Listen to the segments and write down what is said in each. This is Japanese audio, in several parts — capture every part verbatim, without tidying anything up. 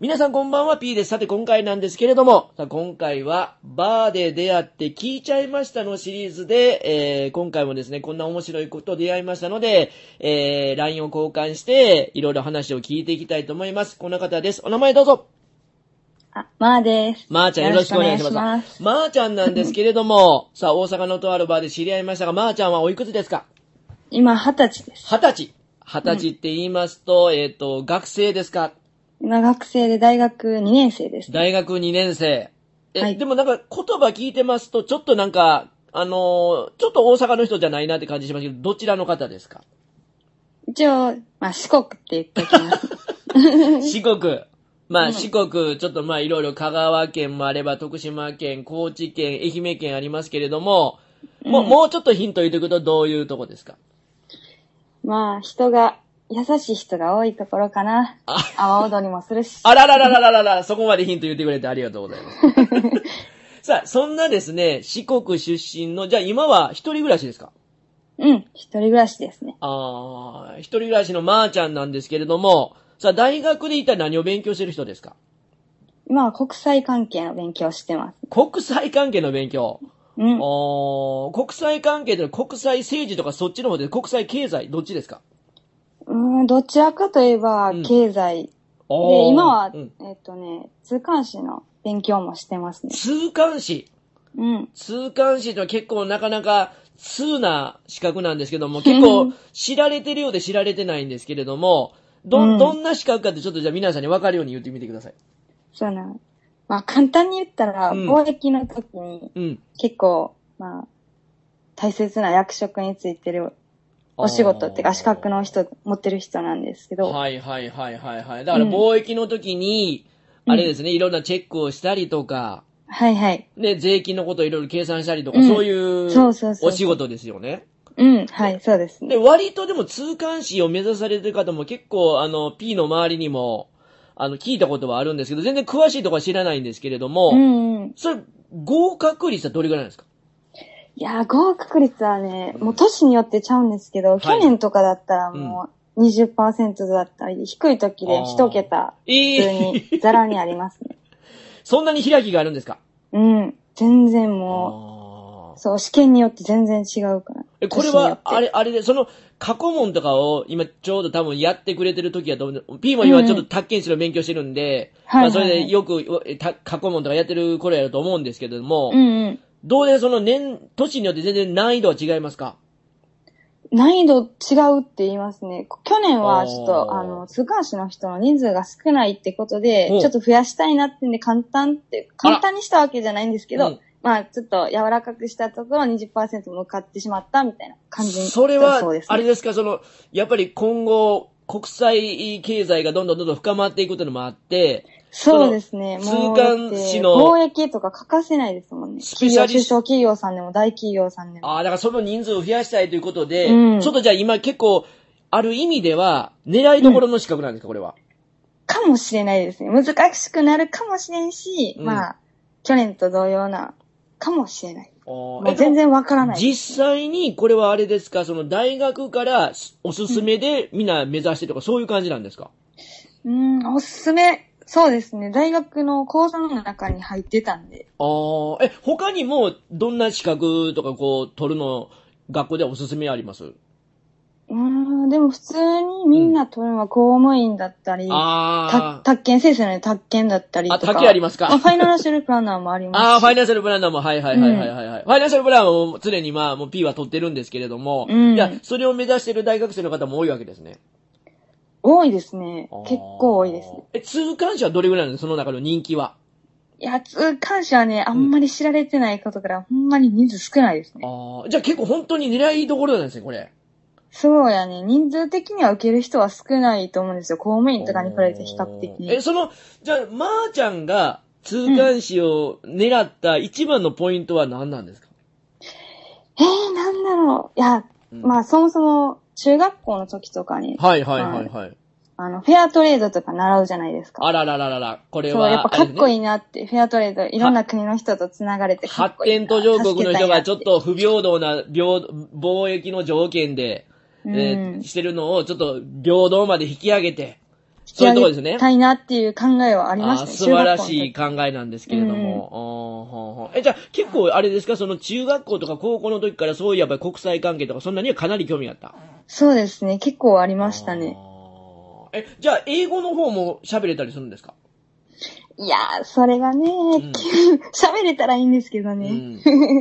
皆さんこんばんは、P です。さて今回なんですけれども、さあ今回はバーで出会って聞いちゃいましたのシリーズで、えー、今回もですね、こんな面白いこと出会いましたので、えー、ライン を交換して、いろいろ話を聞いていきたいと思います。この方です。お名前どうぞ。 あ、まーです。 まーちゃんよろしくお願いします。まーまーちゃんなんですけれども、さあ大阪のとあるバーで知り合いましたが、まーちゃんはおいくつですか？ 今、二十歳です。 二十歳。二十歳って言いますと、うん、えっと、学生ですか？ 今、学生で大学にねん生です、ね。 大学にねん生。え、 はい、 でもなんか言葉聞いてますと、ちょっとなんか、あのー、ちょっと大阪の人じゃないなって感じしますけど、どちらの方ですか？ 一応、まあ、四国って言っておきます。 四国。まあ、うん、四国、ちょっとまあいろいろ香川県もあれば、徳島県、高知県、愛媛県ありますけれども、うん、もう、もうちょっとヒント言っておくとどういうとこですか？ まあ、人が、優しい人が多いところかな。あ、阿波踊りもするし。 あららららららら、そこまでヒント言ってくれてありがとうございます。さあ、そんなですね、四国出身の、じゃあ今は一人暮らしですか？ うん、一人暮らしですね。 ああ、一人暮らしのまーちゃんなんですけれども、さあ、大学で一体何を勉強してる人ですか？ 今は国際関係の勉強をしてます。 国際関係の勉強。 うん。 お国際関係で国際政治とかそっちの方で国際経済どっちですか？ うん、どちらかといえば経済、うん、で今は、うん、えっとね通関士の勉強もしてますね。 通関士。 うん。 通関士とは結構なかなか通な資格なんですけども、結構知られてるようで知られてないんですけれども、ど、うん、どんな資格かってちょっとじゃあ皆さんに分かるように言ってみてください。 そうなの。まあ簡単に言ったら、うん、貿易の時に、うん、結構、まあ、大切な役職についてるお仕事っていうか資格の人、持ってる人なんですけど。 はいはいはいはいはい。だから貿易の時に、うん、あれですね、いろんなチェックをしたりとか、 はいはい。 で、税金のことをいろいろ計算したりとか、うん、そういうお仕事ですよね。 うん、はい、そうですね。 で、割とでも通関士を目指されてる方も結構、あの、P の周りにも、あの、聞いたことはあるんですけど、全然詳しいところは知らないんですけれども、うんうん、それ、合格率はどれぐらいなんですか？ いやー、合格率はね、もう年によってちゃうんですけど、はい、去年とかだったらもう にじゅっパーセント だったり、低い時で一桁、普通にザラにありますね。 そんなに開きがあるんですか？ うん、全然もう、そう、試験によって全然違うから。 え、これは、あれ、あれで、その、過去問とかを今ちょうど多分やってくれてる時やと思う。P も今ちょっと宅建士の勉強してるんで、うん、まあそれでよく過去問とかやってる頃やると思うんですけれども、うんうん、どうでその年、年によって全然難易度は違いますか？ 難易度違うって言いますね。去年はちょっと、あの、通関士の人の人数が少ないってことで、ちょっと増やしたいなってんで簡単って、簡単にしたわけじゃないんですけど、うん、まあ、ちょっと柔らかくしたところ にじゅっパーセント 向かってしまったみたいな感じに、ね。 それは、あれですか、その、やっぱり今後、国際経済がどんどんどんどん深まっていくというのもあって、 そうですね。 通関士の。 貿易とか欠かせないですもんね。スペシャリスト。中小企業さんでも大企業さんでも。 ああ、だからその人数を増やしたいということで、うん、ちょっとじゃあ今結構、ある意味では、狙いどころの資格なんですか、うん、これは。 かもしれないですね。難しくなるかもしれんし、うん、まあ、去年と同様な、かもしれない。もう全然わからない。 実際に、これはあれですか、その大学からおすすめでみんな目指してとか、そういう感じなんですか？ うん、おすすめ。そうですね。大学の講座の中に入ってたんで。 ああ、え、他にもどんな資格とかこう取るの学校でおすすめあります？ うーん、でも普通にみんな取るのは公務員だったり、うん、あ宅建先生の宅建だったりとか。 あ、宅建ありますか？ まあ、ファイナンシャルプランナーもありますし。 ああ、ファイナンシャルプランナーも、はいはいはいはいはい、はいうん。ファイナンシャルプランナーも常にまあ、もう P は取ってるんですけれども、うん、いや、それを目指してる大学生の方も多いわけですね。 多いですね。結構多いですね。 え、通関士はどれぐらいなの？その中の人気は。 いや、通関士はね、あんまり知られてないことから、うん、ほんまに人数少ないですね。 ああ、じゃあ結構本当に狙いどころなんですね、これ。 そうやね。人数的には受ける人は少ないと思うんですよ。公務員とかに比べて比較的に。 え、その、じゃあ、まーちゃんが通関士を狙った一番のポイントは何なんですか？ うん、えー、なんだろう。いや、うん、まあそもそも中学校の時とかに。 はいはいはいはい。 あの、フェアトレードとか習うじゃないですか。 あららららら、これは。 そう、やっぱかっこいいなって、ね、フェアトレード、いろんな国の人と繋がれてかっこいいな。 発展途上国の人がちょっと不平等な平貿易の条件で、えー、してるのをちょっと平等まで引き上げて、 き上げたいなっていう考えはありましたね。 素晴らしい考えなんですけれども。うん、え、じゃあ結構あれですか、その中学校とか高校の時からそういうやっぱり国際関係とかそんなにはかなり興味があった？ そうですね。結構ありましたね。 え、じゃあ英語の方も喋れたりするんですか？ いやー、それがね、喋、うん、れたらいいんですけどね。うん、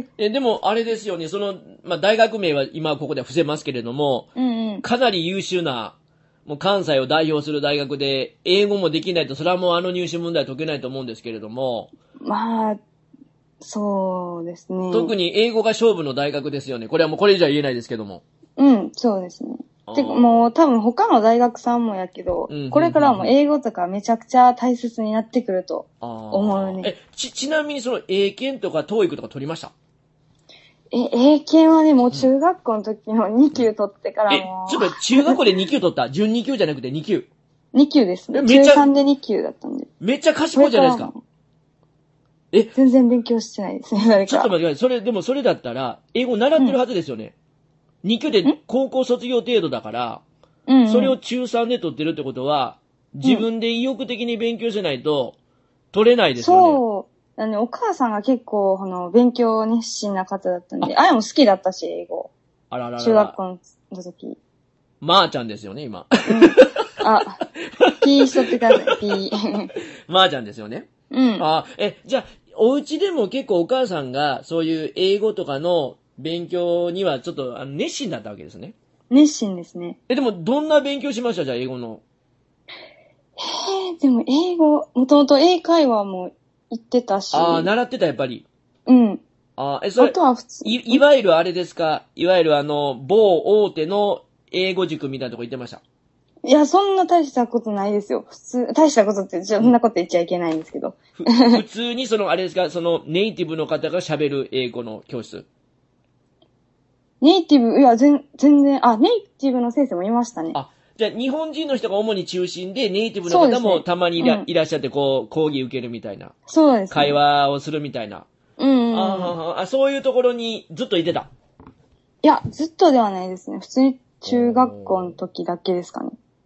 えでも、あれですよね、その、まあ、大学名は今ここでは伏せますけれども、 うんうん、 かなり優秀な、もう関西を代表する大学で、英語もできないと、それはもうあの入試問題は解けないと思うんですけれども。 まあ、そうですね。 特に英語が勝負の大学ですよね。これはもうこれ以上は言えないですけども。 うん、そうですね。てかもう多分他の大学さんもやけど、うんうんうんうん、これからはもう英語とかめちゃくちゃ大切になってくると思うね。 え、ち、ちなみにその英検とかトーイックとか取りました？ え、英検はね、もう中学校の時のに級取ってからもう、うん。え、ちょっと中学校でに級取った？準に級じゃなくてに級？ に級ですね。中さんでに級だったんで。 めっちゃ賢いじゃないですか。 え全然勉強してないですね、誰か。 ちょっと待ってください。それ、でもそれだったら、英語習ってるはずですよね。うん、に級で高校卒業程度だから、うんうん、それを中さんで取ってるってことは、自分で意欲的に勉強しないと、取れないですよね。 そう。あの、お母さんが結構、あの、勉強熱心な方だったんで、あれも好きだったし、英語。 あらららら。 中学校の時。 まーちゃんですよね、今。 うん、あ、ピーしとってください、ピー。 まーちゃんですよね。 うん。 あ、え、じゃあ、お家でも結構お母さんが、そういう英語とかの勉強にはちょっとあの熱心だったわけですね。 熱心ですね。 え、でも、どんな勉強しました？じゃあ、英語の。 へえ、でも、英語、もともと英会話も行ってたし。 ああ、習ってた、やっぱり。 うん。 ああ、え、それ、あとは普通い、いわゆるあれですか？いわゆるあの、某大手の英語塾みたいなとこ行ってました？ いや、そんな大したことないですよ。普通、大したことって、そんなこと言っちゃいけないんですけど。 ふ普通にその、あれですか、その、ネイティブの方が喋る英語の教室。 ネイティブ、いや、全、全然、あ、ネイティブの先生もいましたね。 あ、じゃあ日本人の人が主に中心で、ネイティブの方もたまにいら、ねうん、いらっしゃって、こう、講義受けるみたいな。 そうです、ね。 会話をするみたいな。 うんうんうん、 ああ、そういうところにずっといてた。 いや、ずっとではないですね。普通に中学校の時だけですかね。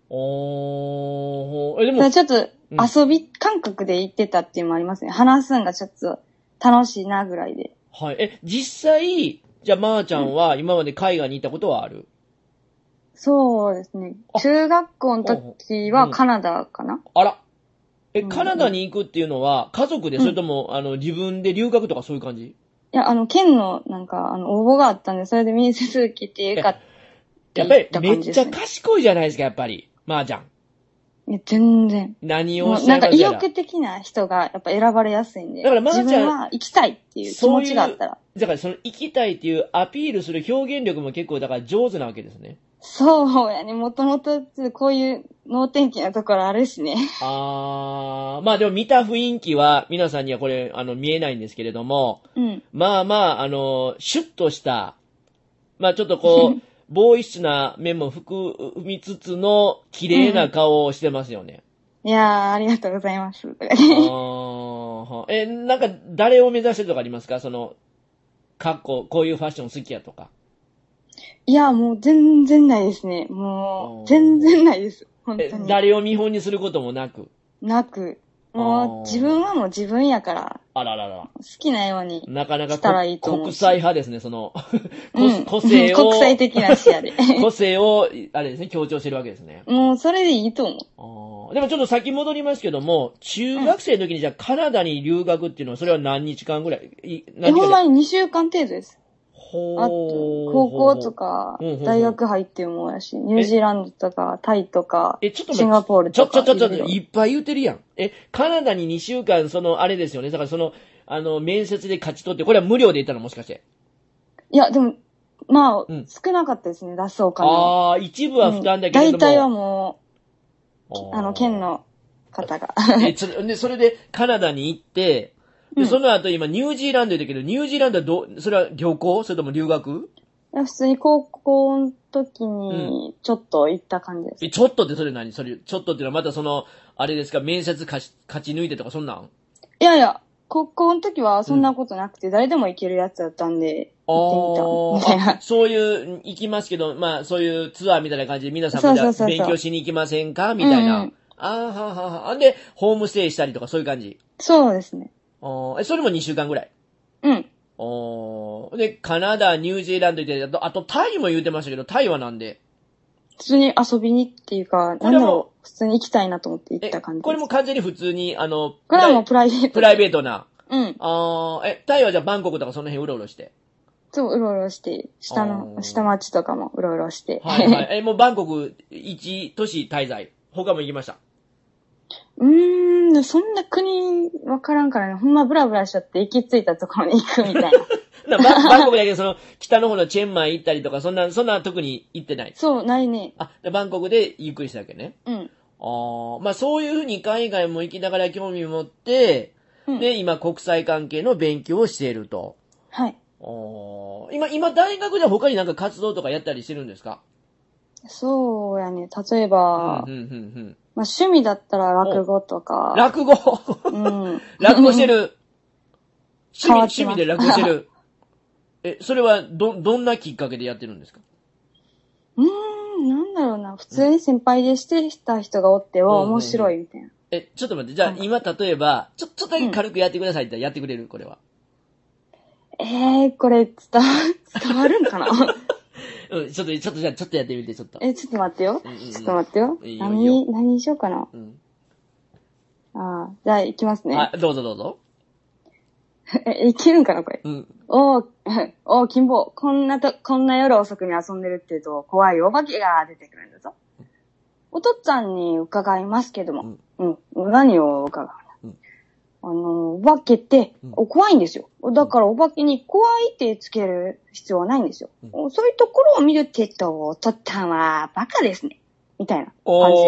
おー、え、でも。 ちょっと遊び感覚で行ってたっていうのもありますね。うん、話すんがちょっと楽しいなぐらいで。 はい。え、実際、じゃあ、まーちゃんは今まで海外に行ったことはある？うん、 そうですね。中学校の時はカナダかな、うん、 あら。え、カナダに行くっていうのは、家族で、それとも、うん、あの、自分で留学とかそういう感じ？いや、あの、県の、なんか、あの、応募があったんで、それで面接受けて、かやっぱり、めっちゃ賢いじゃないですか、やっぱり。まーちゃん。 いや、全然。 何をしてなんか意欲的な人がやっぱ選ばれやすいんで。だからまーちゃん。自分は行きたいっていう気持ちがあったら。 ういうだからその行きたいっていうアピールする表現力も結構だから上手なわけですね。 そうやね。もともとこういう能天気なところあるしね。 あー、まあでも見た雰囲気は皆さんにはこれあの見えないんですけれども。 うん。 まあまあ、あの、シュッとした、まあちょっとこう、ボーイッシュな面も含みつつの綺麗な顔をしてますよね。 うん、いやー、ありがとうございます。 あえ、なんか誰を目指してるとかありますか？その、かっこ、こういうファッション好きやとか。 いや、もう全然ないですね。もう、全然ないです。本当に。 誰を見本にすることもなく。 なく。もう、自分はもう自分やから。 あららら。 好きなように。 なかなかしたらいいと思う。 国際派ですね、その、 うん、 個性を。 国際的な視野で。 個性を、あれですね、強調してるわけですね。 もう、それでいいと思う。あでもちょっと先戻りますけども、中学生の時にじゃあカナダに留学っていうのは、それは何日間ぐらい？ え、ほんまににしゅうかん程度です。あと、高校とか、大学入ってもやし、ニュージーランドとか、タイとか、シンガポールとか。 ちょ、ちょ、ちょ、ちょ、いっぱい言うてるやん。え、カナダににしゅうかん、その、あれですよね。だからその、あの、面接で勝ち取って、これは無料で行ったのもしかして。 いや、でも、まあ、うん、少なかったですね、出すお金は。 ああ、一部は負担だけれども。 大体はもう、あの、県の方が。 え、それで、それでカナダに行って、で、その後今ニュージーランドだけど、ニュージーランドはど、それは旅行？それとも留学？ いや、普通に高校の時に、ちょっと行った感じです。 うん、え、ちょっとってそれ何？それ、ちょっとっていうのはまたその、あれですか、面接勝ち、勝ち抜いてとかそんなん？ いやいや、高校の時はそんなことなくて、うん、誰でも行けるやつだったんで、行ってみた。みたいな。 そういう、行きますけど、まあ、そういうツアーみたいな感じで皆さんも勉強しに行きませんかみたいな。うんあーはーはーはー。で、ホームステイしたりとかそういう感じ。 そうですね。 あえ、それもにしゅうかんぐらい。 うん。 おで、カナダ、ニュージーランド行って、あと、あとタイも言うてましたけど、タイはなんで普通に遊びにっていうか、なんだろう、普通に行きたいなと思って行った感じです。 これも完全に普通に、あの、 これはもうプライベート。 プライベートな。 うん。 あえ、タイはじゃあバンコクとかその辺うろうろして。 そう、うろうろして、下の、下町とかもうろうろして。 はいはい。え、もうバンコク一都市滞在。他も行きました。 うーん、そんな国わからんからね、ほんまブラブラしちゃって行き着いたところに行くみたいな。 なババンコクだけど、その、北の方のチェンマイ行ったりとか、そんな、そんな特に行ってない。 そう、ないね。 あ、でバンコクでゆっくりしたわけね。 うん。 ああ、まあそういうふうに海外も行きながら興味を持って、うん、で、今国際関係の勉強をしていると。 はい。 あ今、今大学では他になんか活動とかやったりしてるんですか？ そうやね。例えば、 うんうんうんうんまあ、趣味だったら落語とか。 落語うん。落語してる。趣味、趣味で落語してる。え、それはど、どんなきっかけでやってるんですか？ うーん、なんだろうな。普通に先輩でしてた人がおって、うん、面白いみたいな。 え、ちょっと待って。じゃあ今例えば、ちょ、ちょっとだけ軽くやってくださいって言ったらやってくれる？これは。 えー、これ伝わ、伝わるんかなうん、ちょっと、ちょっとじゃあ、ちょっとやってみて、ちょっと。 え、ちょっと待ってよ。うんうんうん、ちょっと待ってよ。いいよ何、いいよ何にしようかな。うん、ああ、じゃあ行きますね。 あ、どうぞどうぞ。 え、いけるんかなこれ。 うん。 おー、おー、金棒。こんなと、こんな夜遅くに遊んでるって言うと、怖いお化けが出てくるんだぞ。お父っつぁんに伺いますけども。うん。うん、何を伺うの、うん、あの、お化けって、うん、怖いんですよ。だからお化けに怖いってつける必要はないんですよ。うん、そういうところを見るって言うと、お父っつぁんはバカですね。みたいな感じ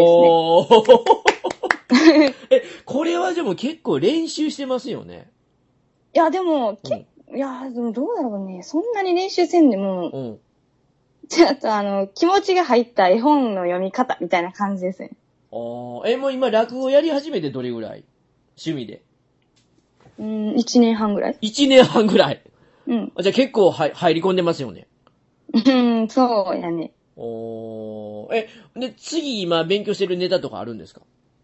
ですね。 え、これはでも結構練習してますよね。 いや、でも、け、うん、いや、でもどうだろうね。そんなに練習せんでも、うん、ちょっとあの、気持ちが入った絵本の読み方みたいな感じですね。 ああ、え、もう今落語やり始めてどれぐらい？趣味で。 うん、一年半ぐらい。 一年半ぐらい。 うん。 じゃあ結構は入り込んでますよね。 うん、そうやね。 おー、え、で、次今勉強してるネタとかあるんですか？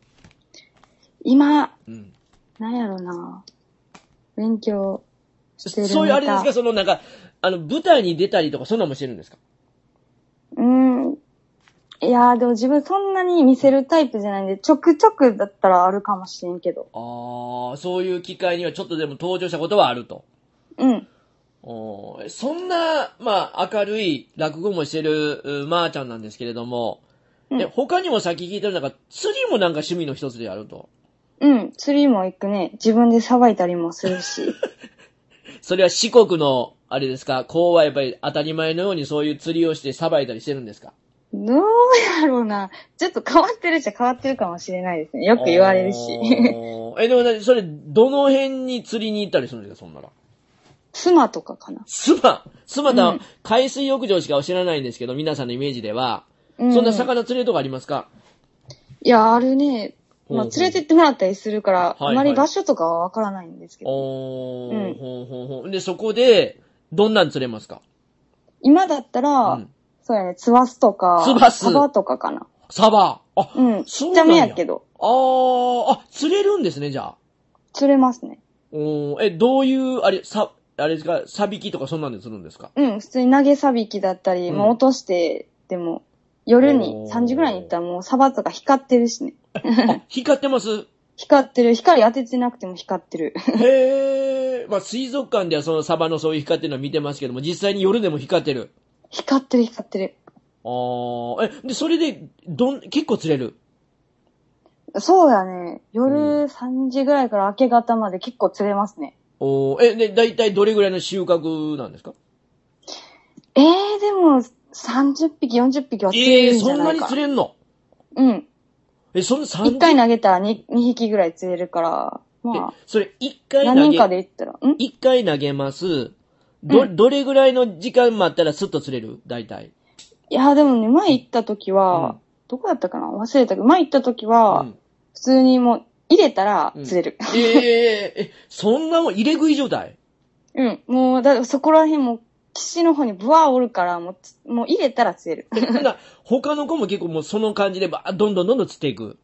今、うん、なんやろな。勉強してるネタ。 そういうあれですか、そのなんか、あの、舞台に出たりとかそんなのもしてるんですか？ うーん。いやー、でも自分そんなに見せるタイプじゃないんで、ちょくちょくだったらあるかもしれんけど。 ああ、そういう機会にはちょっとでも登場したことはあると。 うん。 おそんな、まあ、明るい落語もしてる、まーちゃんなんですけれども、うん、え他にもさっき聞いてるなんか、釣りもなんか趣味の一つであると。 うん、釣りも行くね。自分でさばいたりもするし。 それは四国の、あれですか、こうはやっぱり当たり前のようにそういう釣りをしてさばいたりしてるんですか？ どうやろうな。ちょっと変わってるっちゃ変わってるかもしれないですね。よく言われるし。 え、でもね、それ、どの辺に釣りに行ったりするんですか、そんなら。 スマとかかな。 スマスマだ、うん、海水浴場しか知らないんですけど、皆さんのイメージでは。うん、そんな魚釣れるとこありますか？ いや、あるね。まあ、連れてってもらったりするから、はいはい、あまり場所とかはわからないんですけど。 おー、うん、ほうほうほう。で、そこで、どんなん釣れますか？ 今だったら、うん、そうやね、ツバスとか、 ツバス。 サバとかかな。 サバ。あ、 うん。ちっちゃめやけど。 あー、あ、釣れるんですね、じゃあ。 釣れますね。 おー、え、どういう、あれ、さ、あれですか、サビキとかそんなんでするんですか？ うん、普通に投げサビキだったり、うん、まあ落として、でも、夜にさんじぐらいに行ったらもうサバとか光ってるしね。 あ、光ってます？ 光ってる。光当ててなくても光ってる。 へー。まあ水族館ではそのサバのそういう光ってるのは見てますけども、実際に夜でも光ってる。 光ってる、光ってる。 あー。え、で、それで、どん、結構釣れる？ そうやね。夜さんじぐらいから明け方まで結構釣れますね。 おー。え、で、だいたいどれぐらいの収穫なんですか？ えー、でも、さんじゅっぴき、よんじゅっぴきは釣れるんじゃないかな。 えー、そんなに釣れんの？ うん。 え、そのさんじゅう？ いっかい投げたら 2, にひきぐらい釣れるから、まあ。 え、それいっかい投げ、 何人かで言ったら、ん ? いっかい投げます。ど、うん、どれぐらいの時間待ったらスッと釣れる？大体。 いや、でもね、前行った時は、うん、どこだったかな忘れたけど、前行った時は、うん、普通にもう、入れたら釣れる。 うん、えー、え、そんなもん入れ食い状態？ うん。もう、だそこら辺も、岸の方にブワーおるから、もう、もう入れたら釣れる。 他の子も結構もうその感じでばどんどんどんどん釣っていく。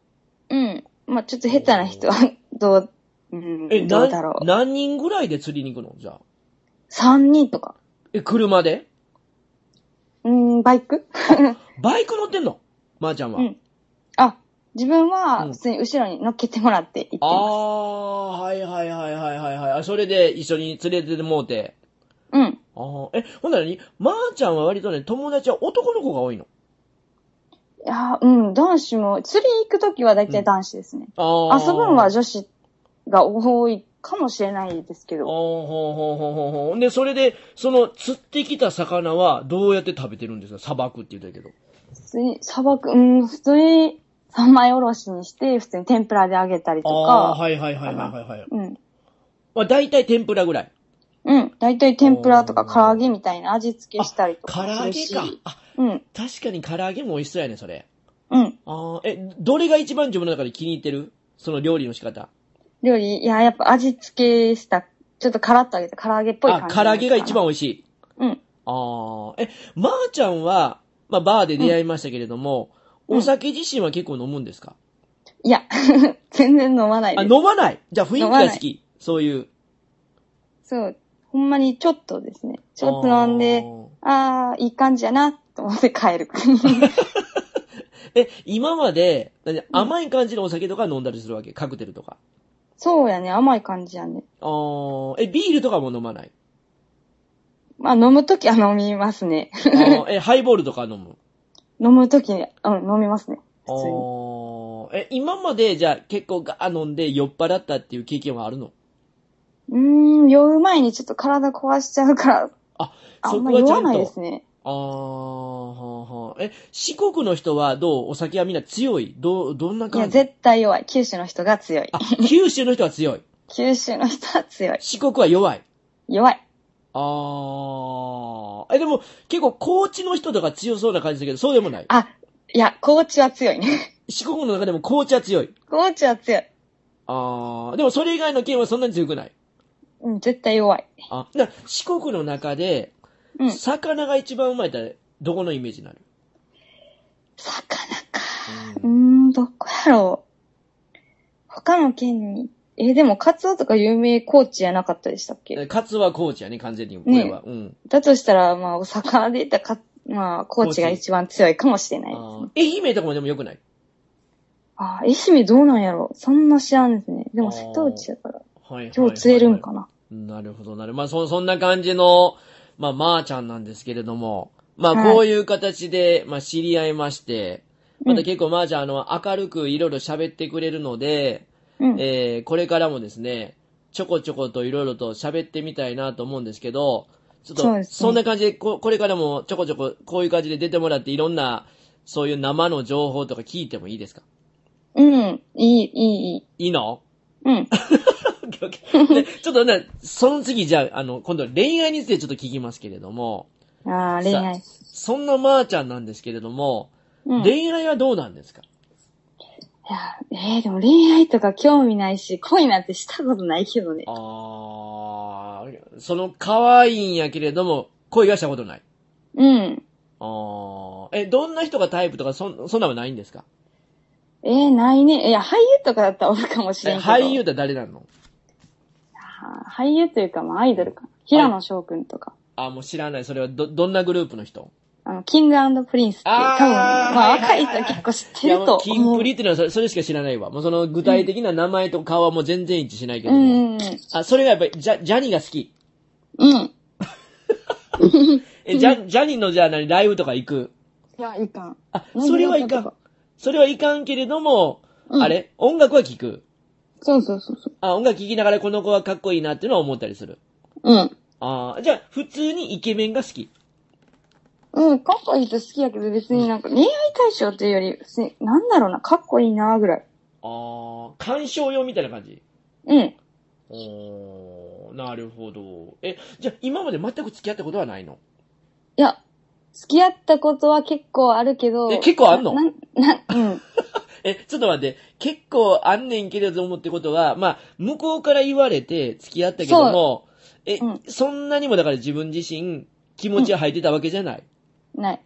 うん。まあちょっと下手な人は、どう、うん、 え、 どうだろう。 何人ぐらいで釣りに行くのじゃあ。 さんにんとか。 え、車でうん、バイクバイク乗ってんのまー、ちゃんは。 うん。あ、自分は、普通に後ろに乗っけてもらって行ってます。 ああ、はいはいはいはいはいはい。それで一緒に連れてってもうて。 うん。 ああ、え、ほんならに、まー、ちゃんは割とね、友達は男の子が多いの。 いや、うん、男子も、釣り行くときは大体男子ですね。うん、あ遊ぶのは女子が多いかもしれないですけど。 ほうほうほうほうほうほう。で、それで、その、釣ってきた魚はどうやって食べてるんですか？さばくって言ったけど。 普通に、さばく、うん、普通に三枚おろしにして、普通に天ぷらで揚げたりとか。ああ、はいはいはいはいはい、はい。 うん。 まあ、大体天ぷらぐらい。 うん。大体天ぷらとか唐揚げみたいな味付けしたりとか唐揚げか。あ、 うん。 確かに唐揚げも美味しそうやね、それ。 うん。 あえ、どれが一番自分の中で気に入ってる？その料理の仕方。 料理、いや、やっぱ味付けした、ちょっとカラッと揚げた唐揚げっぽい感じ。 あ、唐揚げが一番美味しい。 うん。 ああ、え、まー、ちゃんは、まあ、バーで出会いましたけれども、うん、お酒自身は結構飲むんですか？ いや、全然飲まないです。 あ、飲まない。じゃあ雰囲気が好き。そういう。 そう。ほんまにちょっとですね。ちょっと飲んで、ああ、いい感じやな、と思って帰る。 え、今まで、甘い感じのお酒とか飲んだりするわけ？カクテルとか。 そうやね、甘い感じやね。 あー、え、ビールとかも飲まない？ まあ飲むときは飲みますね。 あえ、ハイボールとか飲む？ 飲むときに、うん、飲みますね。普通に。え、今までじゃあ結構ガー飲んで酔っ払ったっていう経験はあるの？ うーん、酔う前にちょっと体壊しちゃうから、 あ、 あんま酔わないですね。 あー、ははえ、四国の人はどう？お酒はみんな強い？どう、どんな感じ？ いや、絶対弱い。九州の人が強い。 あ、九州の人は強い。 九州の人は強い。 四国は弱い。 弱い。 あー。え、でも、結構、高知の人とか強そうな感じだけど、そうでもない？ あ、いや、高知は強いね。 四国の中でも高知は強い。 高知は強い。 あー。でも、それ以外の県はそんなに強くない？ うん、絶対弱い。 あ、だから四国の中で、うん、魚が一番うまいって、どこのイメージになる？ 魚か。うーん、どこやろう。他の県に。え、でも、カツオとか有名高知やなかったでしたっけ？ カツオは高知やね、完全に。これは。ね、うん。 だとしたら、まあ、お魚で言ったらか、まあ、高知が一番強いかもしれないですね。 愛媛とかもでも良くない？ あ、愛媛どうなんやろ？そんな知らんですね。でも、瀬戸内だから。はい。今日釣れるんかな。 なるほど、なるほど。まあ、そ、そんな感じの、まあ、まーちゃんなんですけれども、まあ、こういう形で、まあ、知り合いまして、また結構まーちゃん、あの、明るくいろいろ喋ってくれるので、うん、えー、これからもですね、ちょこちょこといろいろと喋ってみたいなと思うんですけど、ちょっと、そ,、ね、そんな感じでこ、これからもちょこちょこ、こういう感じで出てもらって、いろんな、そういう生の情報とか聞いてもいいですか？ うん、いい、いい、いい。 いいの？ うん。 でちょっとね、その次じゃあ、あの、今度恋愛についてちょっと聞きますけれども。 ああ、恋愛。 そんなまーちゃんなんですけれども、うん、恋愛はどうなんですか？ いや、えー、でも恋愛とか興味ないし、恋なんてしたことないけどね。 ああ、その可愛いんやけれども、恋がしたことない。 うん。 ああ、え、どんな人がタイプとか、そ、そんなのないんですか？ えー、ないね。いや、俳優とかだったらおるかもしれんけど。 俳優って誰なの？ 俳優というか、まあ、アイドルかな。平野翔くんとか。 あ、もう知らない。それはど、どんなグループの人？ あの、キング&プリンスって、多分、まあ、若い人は結構知ってると思う。 キンプリっていうのはそれ、それしか知らないわ。もうその具体的な名前と顔はもう全然一致しないけども。うん。あ、それがやっぱり、ジャ、ジャニーが好き。 うん。 え、ジャ、ジャニーのじゃあ何、ライブとか行く？ いや、いかん。 あ、それはいかん。それはいかんけれども、うん、あれ音楽は聴く？ そうそうそうそう。 あ、音楽聴きながらこの子はかっこいいなっていうのは思ったりする。 うん。 ああ、じゃあ、普通にイケメンが好き？ うん、かっこいい人好きやけど別になんか恋愛対象っていうより、別に、なんだろうな、かっこいいなぐらい。 ああ、鑑賞用みたいな感じ？ うん。 おー、なるほど。え、じゃあ今まで全く付き合ったことはないの？ いや、付き合ったことは結構あるけど。 え、結構あんの？ な、な、うん。 え、ちょっと待って、結構あんねんけれどもってことは、まあ、向こうから言われて付き合ったけども、え、うん、そんなにもだから自分自身気持ちが入ってたわけじゃない？ うん、ない。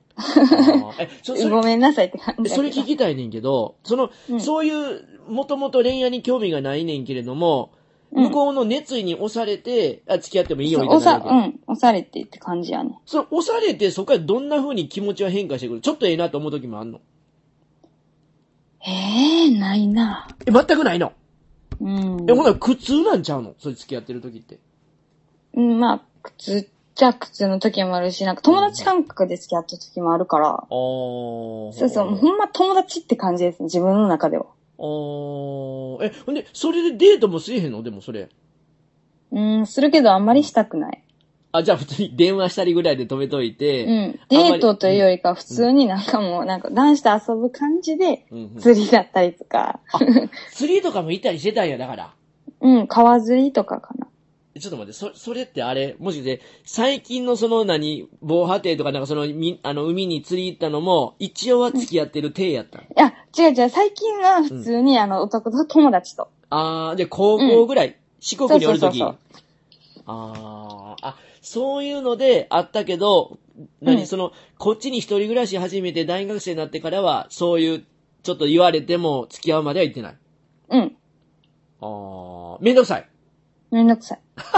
えそそごめんなさいって感じ。 それ聞きたいねんけど、その、うん、そういう、 もともと恋愛に興味がないねんけれども、向こうの熱意に押されて、あ、付き合ってもいいよみたいな。 押さ、うん、押されてって感じやね。 その押されて、そこからどんな風に気持ちは変化してくる？ちょっとええなと思う時もあんの？ ええー、ないな。 え、全くないの？ うん。 え、ほんなら苦痛なんちゃうの？それ付き合ってる時って。 うん、まあ、苦痛っちゃ苦痛の時もあるし、なんか友達感覚で付き合った時もあるから。ああ。そうそう、ほんま友達って感じですね、自分の中では。 あー。え、ほんで、それでデートもせえへんの？でもそれ。 うーん、するけどあんまりしたくない。 あ、じゃあ普通に電話したりぐらいで止めといて。 うん。デートというよりか普通になんかもう、なんか男子と遊ぶ感じで、釣りだったりとか。 うんうん、釣りとかもいたりしてたんや、だから。 うん、川釣りとかかな。 ちょっと待って、そ、それってあれ、もしで、最近のその何、防波堤とかなんかその、み、あの、海に釣り行ったのも、一応は付き合ってる体やった。 いや、違う違う、最近は普通に、うん、あの、男と友達と。 あー、で、高校ぐらい、うん、四国におるとき。そうそうそうそう。あー、あ、そういうのであったけど、何、うん、その、こっちに一人暮らし始めて大学生になってからは、そういう、ちょっと言われても付き合うまでは行ってない。 うん。 あー、めんどくさい。 めんどくさい。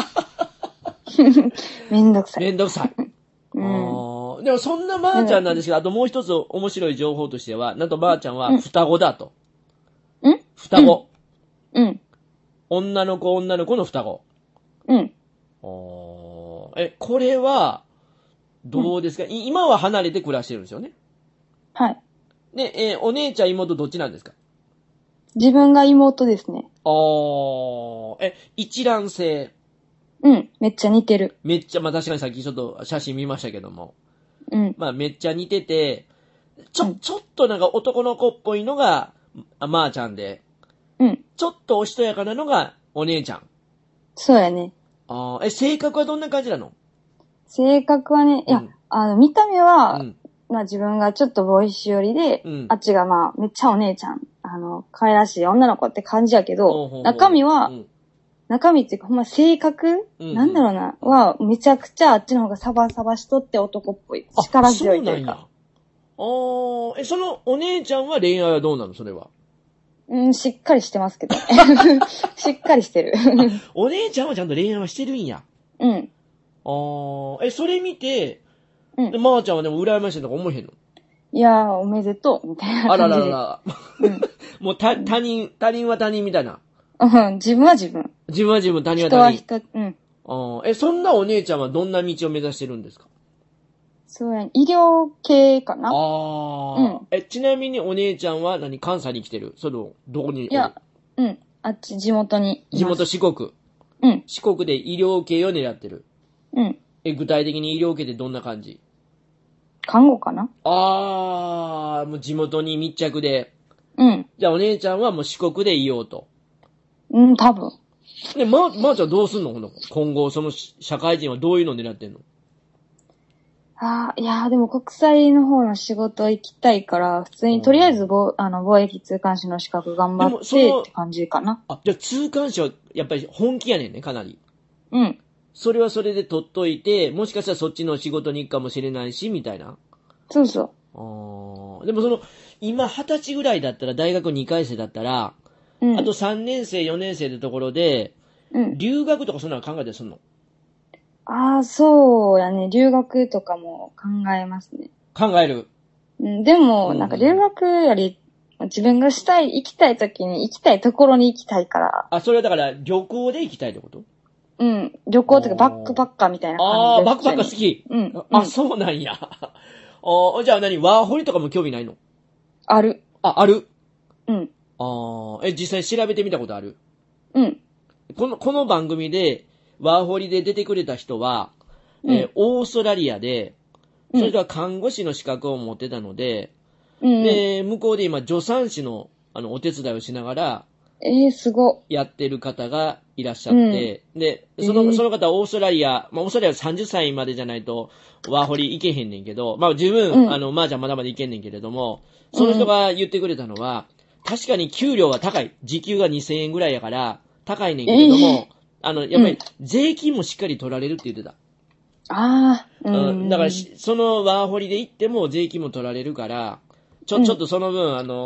めんどくさい。 めんどくさい。うん、あでもそんなまーちゃんなんですけど、あともう一つ面白い情報としては、なんとまーちゃんは双子だと。 ん双子。 うん。 女の子女の子の双子。 うん。 あえ、これは、どうですか、うん、今は離れて暮らしてるんですよね。 はい。 で、えー、お姉ちゃん妹どっちなんですか？ 自分が妹ですね。 あー、え、一卵性。 うん、めっちゃ似てる。 めっちゃ、まあ確かにさっきちょっと写真見ましたけども。 うん。 まあめっちゃ似てて、ちょ、うん、ちょっとなんか男の子っぽいのが、まーちゃんで。 うん。 ちょっとおしとやかなのがお姉ちゃん。 そうやね。 あえ、性格はどんな感じなの？ 性格はね、いや、うん、あの、見た目は、うん、まあ自分がちょっとボーイッシュ寄りで、うん、あっちがまあ、めっちゃお姉ちゃん、あの、可愛らしい女の子って感じやけど、ほうほうほう中身は、うん中身っていうか、ほんま性格、うんうん、なんだろうな、は、めちゃくちゃあっちの方がサバサバしとって男っぽい。力強いというか。あ、 そうなんや。あえ、そのお姉ちゃんは恋愛はどうなのそれは。 うん、しっかりしてますけど。しっかりしてる。 お姉ちゃんはちゃんと恋愛はしてるんや。 うん。 あえ、それ見て、うん、まーちゃんはでも羨ましいとか思えへんの？ いやー、おめでとう、みたいな感じで。あららら。 うん、もうた、他人、他人は他人みたいな。 うん、自分は自分。 自分は自分、他人は他人。 人は人、うん。 あえ、そんなお姉ちゃんはどんな道を目指してるんですか？ そうや、医療系かな。 ああ、うん。え、ちなみにお姉ちゃんは何、関西に来てる？その、どこに？ いや、うん。あっち、地元にいます。 地元四国。 うん。 四国で医療系を狙ってる。 うん。 え、具体的に医療系ってどんな感じ？ 看護かな。 ああ、もう地元に密着で。 うん。 じゃあお姉ちゃんはもう四国でいようと。 うん、多分。 で、ま、まーちゃんどうすんの今後、その社会人はどういうの狙ってんの？ ああ、いやーでも国際の方の仕事行きたいから、普通にとりあえずぼ、あの、貿易通関士の資格頑張ってって感じかな。 あ、じゃあ通関士はやっぱり本気やねんね、かなり。 うん。 それはそれで取っといて、もしかしたらそっちの仕事に行くかもしれないし、みたいな。 そうそう。 ああ、でもその、今二十歳ぐらいだったら、大学にかい生だったら、うん、あとさんねん生、よねん生ってところで、うん、留学とかそんなの考えたりすんの？ ああ、そうやね。留学とかも考えますね。 考える。 うん、でも、なんか留学より、自分がしたい、行きたい時に行きたいところに行きたいから。 あ、それはだから旅行で行きたいってこと？ うん。旅行とかバックパッカーみたいな感じで。 ああ、バックパッカー好き。 うん。 あ、うん、そうなんや。あじゃあ何ワーホリとかも興味ないの？ ある。 あ、ある？ うん。 ああ、え、実際調べてみたことある？ うん。 この、この番組で、ワーホリで出てくれた人は、うん、えー、オーストラリアで、それとは看護師の資格を持ってたので、うん、で、向こうで今、助産師の、あの、お手伝いをしながら、 えー、すご。 やってる方がいらっしゃって、うん、で、その、その方はオーストラリア、まあ、オーストラリアはさんじゅっさいまでじゃないと、ワーホリ行けへんねんけど、まあ、十分、うん、あの、まーちゃんまだまだ行けんねんけれども、その人が言ってくれたのは、確かに給料は高い。時給がにせんえんぐらいやから、高いねんけれども、えー、あの、やっぱり、税金もしっかり取られるって言ってた。 ああ、 うん。だから、そのワーホリで行っても税金も取られるから、ちょ、ちょっとその分、あの、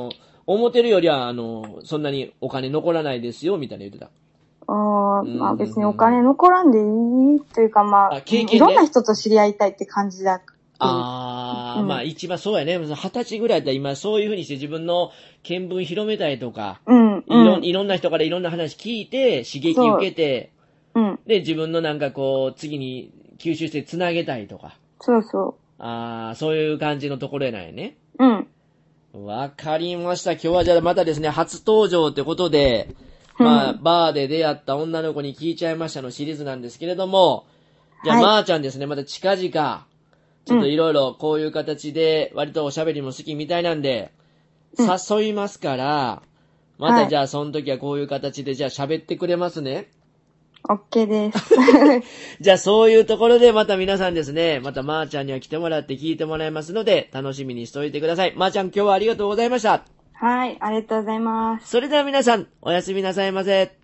思ってるよりは、あの、そんなにお金残らないですよ、みたいな言ってた。 ああ、まあ別にお金残らんでいいというか、まあ、あ経験ね、いろんな人と知り合いたいって感じだ。 ああ、うん、まあ一番そうやね。二十歳ぐらいだったら今そういう風にして自分の見聞広めたいとか、うん、いろ、いろんな人からいろんな話聞いて、刺激受けて、うん、で、自分のなんかこう、次に吸収して繋げたいとか。 そうそう。 ああ、そういう感じのところやないね。 うん。 わかりました。今日はじゃあまたですね、初登場ってことで、まあ、バーで出会った女の子に聞いちゃいましたのシリーズなんですけれども、じゃあ、はい、まーちゃんですね、また近々、ちょっといろいろこういう形で、割とおしゃべりも好きみたいなんで、うん、誘いますから、またじゃあその時はこういう形でじゃあ喋ってくれますね。 OK です。 じゃあそういうところでまた皆さんですね、またまーちゃんには来てもらって聞いてもらいますので、楽しみにしておいてください。まーちゃん今日はありがとうございました。 はい、ありがとうございます。 それでは皆さん、おやすみなさいませ。